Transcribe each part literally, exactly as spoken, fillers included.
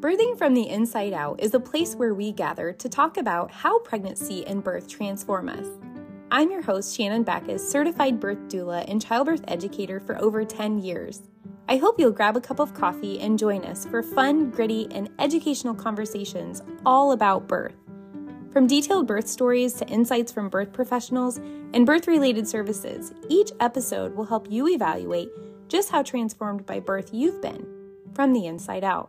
Birthing from the Inside Out is a place where we gather to talk about how pregnancy and birth transform us. I'm your host, Shannon Backus, certified birth doula and childbirth educator for over ten years. I hope you'll grab a cup of coffee and join us for fun, gritty, and educational conversations all about birth. From detailed birth stories to insights from birth professionals and birth-related services, each episode will help you evaluate just how transformed by birth you've been from the inside out.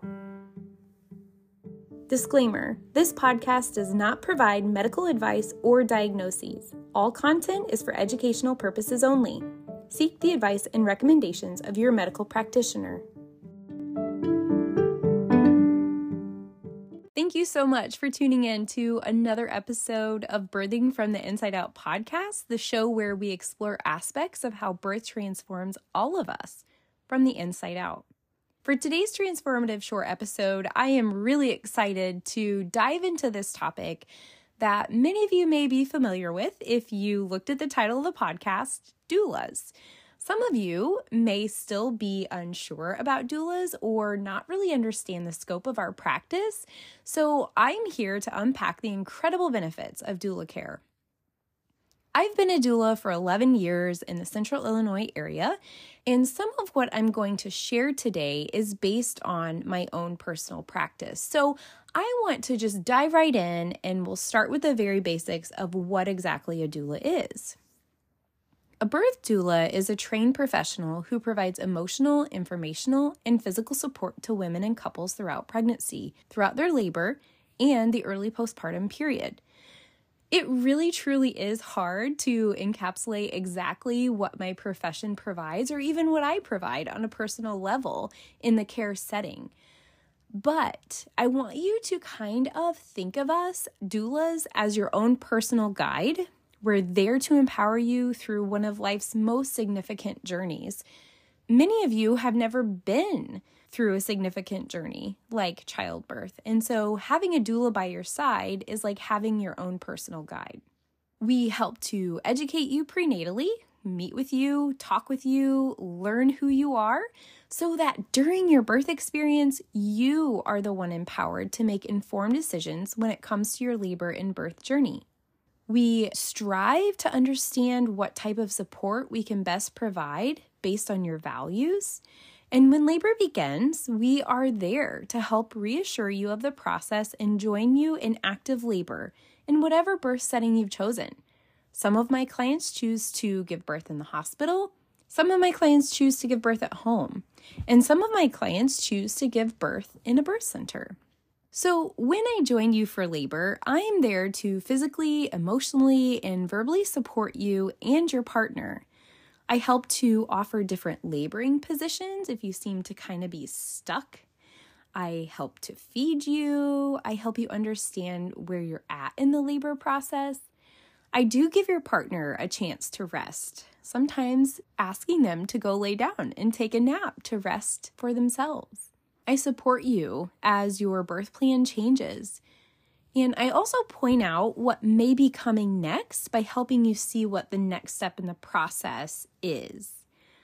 Disclaimer: this podcast does not provide medical advice or diagnoses. All content is for educational purposes only. Seek the advice and recommendations of your medical practitioner. Thank you so much for tuning in to another episode of Birthing from the Inside Out podcast, the show where we explore aspects of how birth transforms all of us from the inside out. For today's transformative short episode, I am really excited to dive into this topic that many of you may be familiar with if you looked at the title of the podcast, doulas. Some of you may still be unsure about doulas or not really understand the scope of our practice, so I'm here to unpack the incredible benefits of doula care. I've been a doula for eleven years in the Central Illinois area, and some of what I'm going to share today is based on my own personal practice. So I want to just dive right in, and we'll start with the very basics of what exactly a doula is. A birth doula is a trained professional who provides emotional, informational, and physical support to women and couples throughout pregnancy, throughout their labor, and the early postpartum period. It really truly is hard to encapsulate exactly what my profession provides or even what I provide on a personal level in the care setting. But I want you to kind of think of us, doulas, as your own personal guide. We're there to empower you through one of life's most significant journeys. Many of you have never been through a significant journey like childbirth. And so having a doula by your side is like having your own personal guide. We help to educate you prenatally, meet with you, talk with you, learn who you are, so that during your birth experience, you are the one empowered to make informed decisions when it comes to your labor and birth journey. We strive to understand what type of support we can best provide based on your values. And when labor begins, we are there to help reassure you of the process and join you in active labor in whatever birth setting you've chosen. Some of my clients choose to give birth in the hospital. Some of my clients choose to give birth at home. And some of my clients choose to give birth in a birth center. So when I join you for labor, I am there to physically, emotionally, and verbally support you and your partner. I help to offer different laboring positions if you seem to kind of be stuck. I help to feed you. I help you understand where you're at in the labor process. I do give your partner a chance to rest, sometimes asking them to go lay down and take a nap to rest for themselves. I support you as your birth plan changes. And I also point out what may be coming next by helping you see what the next step in the process is.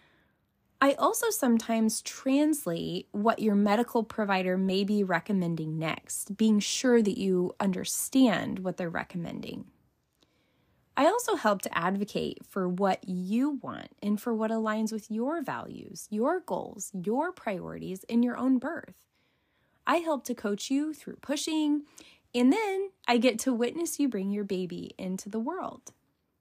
I also sometimes translate what your medical provider may be recommending next, being sure that you understand what they're recommending. I also help to advocate for what you want and for what aligns with your values, your goals, your priorities in your own birth. I help to coach you through pushing, and then I get to witness you bring your baby into the world.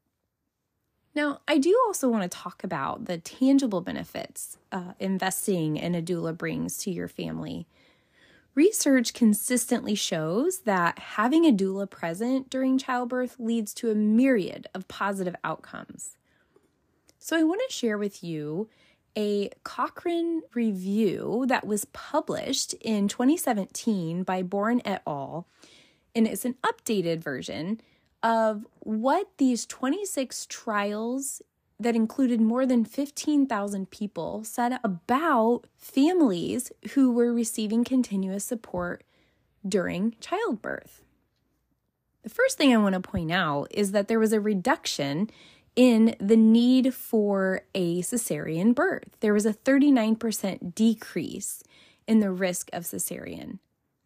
Now, I do also want to talk about the tangible benefits uh, investing in a doula brings to your family. Research consistently shows that having a doula present during childbirth leads to a myriad of positive outcomes. So I want to share with you a Cochrane review that was published in twenty seventeen by Boren et al., and it's an updated version of what these twenty-six trials that included more than fifteen thousand people said about families who were receiving continuous support during childbirth. The first thing I want to point out is that there was a reduction in the need for a cesarean birth. There was a thirty-nine percent decrease in the risk of cesarean.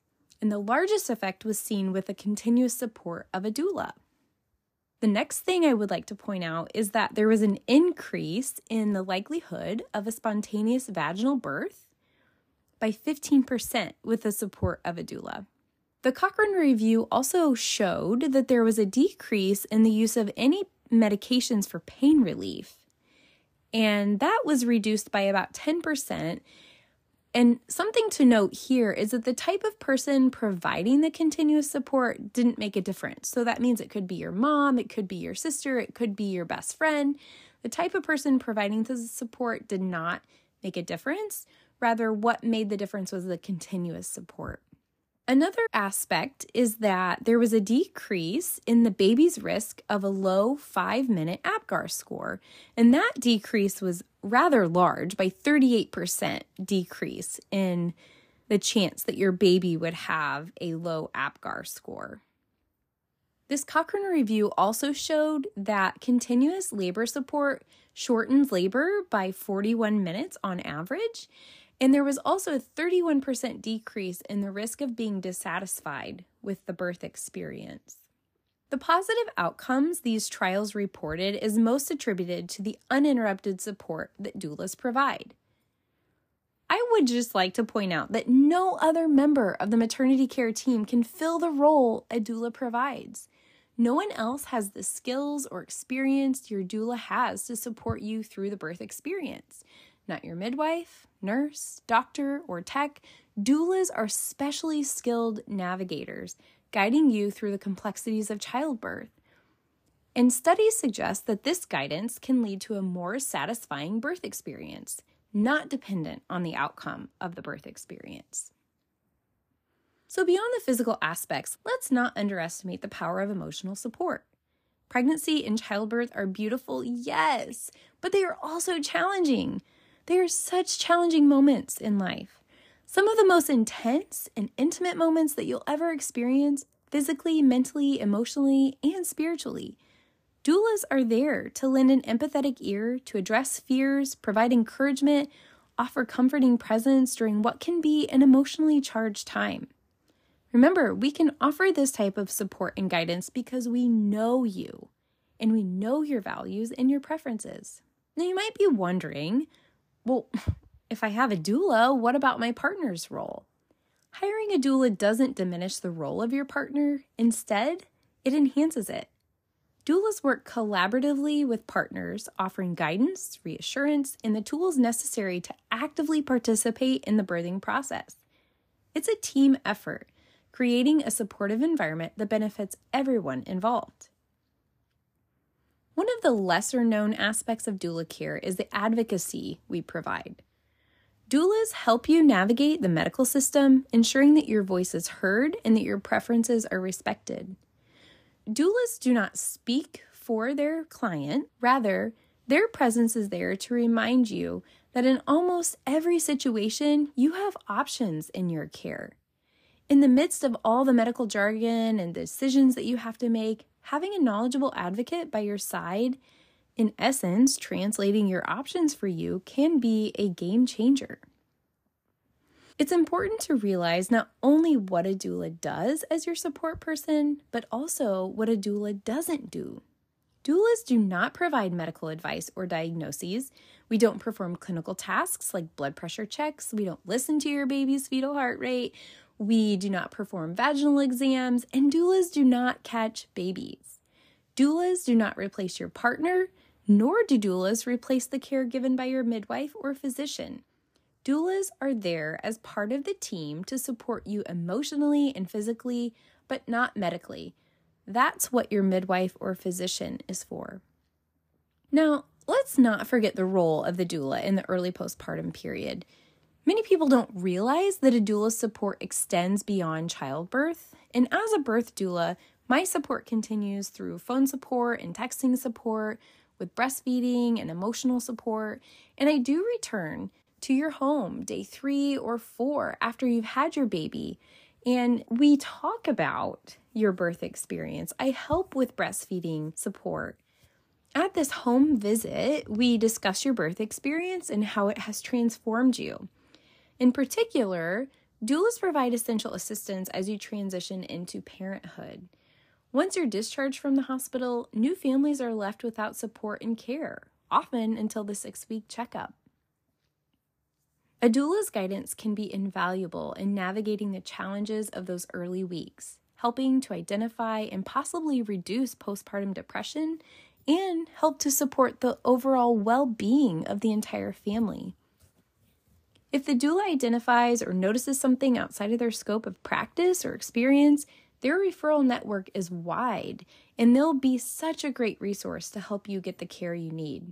and the largest effect was seen with the continuous support of a doula. The next thing I would like to point out is that there was an increase in the likelihood of a spontaneous vaginal birth by fifteen percent with the support of a doula. The Cochrane review also showed that there was a decrease in the use of any medications for pain relief, and that was reduced by about ten percent. And something to note here is that the type of person providing the continuous support didn't make a difference. So that means it could be your mom, it could be your sister, it could be your best friend. The type of person providing the support did not make a difference. Rather, what made the difference was the continuous support. Another aspect is that there was a decrease in the baby's risk of a low five-minute APGAR score, and that decrease was rather large, by thirty-eight percent decrease in the chance that your baby would have a low APGAR score. This Cochrane review also showed that continuous labor support shortens labor by forty-one minutes on average, and there was also a thirty-one percent decrease in the risk of being dissatisfied with the birth experience. The positive outcomes these trials reported is most attributed to the uninterrupted support that doulas provide. I would just like to point out that no other member of the maternity care team can fill the role a doula provides. No one else has the skills or experience your doula has to support you through the birth experience. Not your midwife, nurse, doctor, or tech. Doulas are specially skilled navigators, guiding you through the complexities of childbirth. And studies suggest that this guidance can lead to a more satisfying birth experience, not dependent on the outcome of the birth experience. So beyond the physical aspects, let's not underestimate the power of emotional support. Pregnancy and childbirth are beautiful, yes, but they are also challenging. They are such challenging moments in life. Some of the most intense and intimate moments that you'll ever experience physically, mentally, emotionally, and spiritually. Doulas are there to lend an empathetic ear, to address fears, provide encouragement, offer comforting presence during what can be an emotionally charged time. Remember, we can offer this type of support and guidance because we know you, and we know your values and your preferences. Now, you might be wondering, well, if I have a doula, what about my partner's role? Hiring a doula doesn't diminish the role of your partner. Instead, it enhances it. Doulas work collaboratively with partners, offering guidance, reassurance, and the tools necessary to actively participate in the birthing process. It's a team effort, creating a supportive environment that benefits everyone involved. One of the lesser-known aspects of doula care is the advocacy we provide. Doulas help you navigate the medical system, ensuring that your voice is heard and that your preferences are respected. Doulas do not speak for their client. Rather, their presence is there to remind you that in almost every situation, you have options in your care. In the midst of all the medical jargon and decisions that you have to make, having a knowledgeable advocate by your side, in essence, translating your options for you, can be a game changer. It's important to realize not only what a doula does as your support person, but also what a doula doesn't do. Doulas do not provide medical advice or diagnoses. We don't perform clinical tasks like blood pressure checks. We don't listen to your baby's fetal heart rate. We do not perform vaginal exams, and doulas do not catch babies. Doulas do not replace your partner, nor do doulas replace the care given by your midwife or physician. Doulas are there as part of the team to support you emotionally and physically, but not medically. That's what your midwife or physician is for. Now, let's not forget the role of the doula in the early postpartum period. Many people don't realize that a doula's support extends beyond childbirth, and as a birth doula, my support continues through phone support and texting support, with breastfeeding and emotional support, and I do return to your home day three or four after you've had your baby, and we talk about your birth experience. I help with breastfeeding support. At this home visit, we discuss your birth experience and how it has transformed you. In particular, Doulas provide essential assistance as you transition into parenthood. Once you're discharged from the hospital, new families are left without support and care, often until the six-week checkup. A doula's guidance can be invaluable in navigating the challenges of those early weeks, helping to identify and possibly reduce postpartum depression and help to support the overall well-being of the entire family. If the doula identifies or notices something outside of their scope of practice or experience, their referral network is wide, and they'll be such a great resource to help you get the care you need.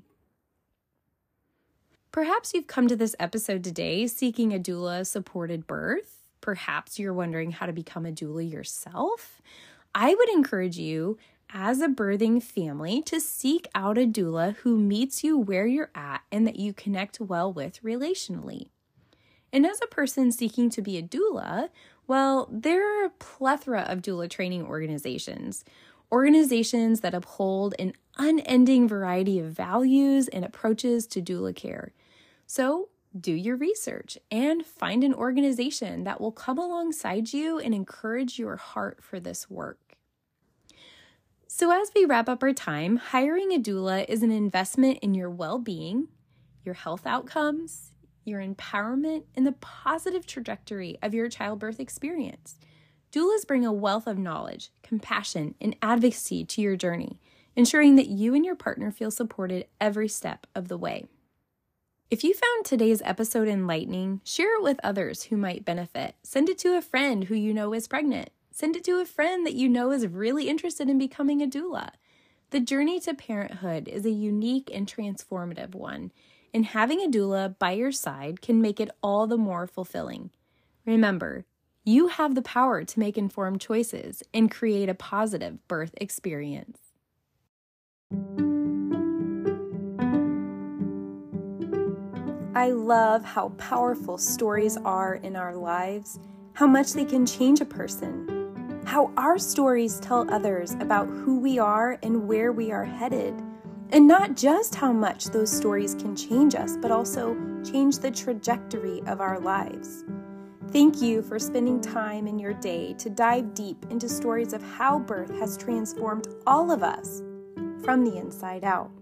Perhaps you've come to this episode today seeking a doula-supported birth. Perhaps you're wondering how to become a doula yourself. I would encourage you, as a birthing family, to seek out a doula who meets you where you're at and that you connect well with relationally. And as a person seeking to be a doula, well, there are a plethora of doula training organizations. Organizations that uphold an unending variety of values and approaches to doula care. So do your research and find an organization that will come alongside you and encourage your heart for this work. So as we wrap up our time, hiring a doula is an investment in your well-being, your health outcomes, your empowerment, and the positive trajectory of your childbirth experience. Doulas bring a wealth of knowledge, compassion, and advocacy to your journey, ensuring that you and your partner feel supported every step of the way. If you found today's episode enlightening, share it with others who might benefit. Send it to a friend who you know is pregnant. Send it to a friend that you know is really interested in becoming a doula. The journey to parenthood is a unique and transformative one, and having a doula by your side can make it all the more fulfilling. Remember, you have the power to make informed choices and create a positive birth experience. I love how powerful stories are in our lives, how much they can change a person, how our stories tell others about who we are and where we are headed, and not just how much those stories can change us, but also change the trajectory of our lives. Thank you for spending time in your day to dive deep into stories of how birth has transformed all of us from the inside out.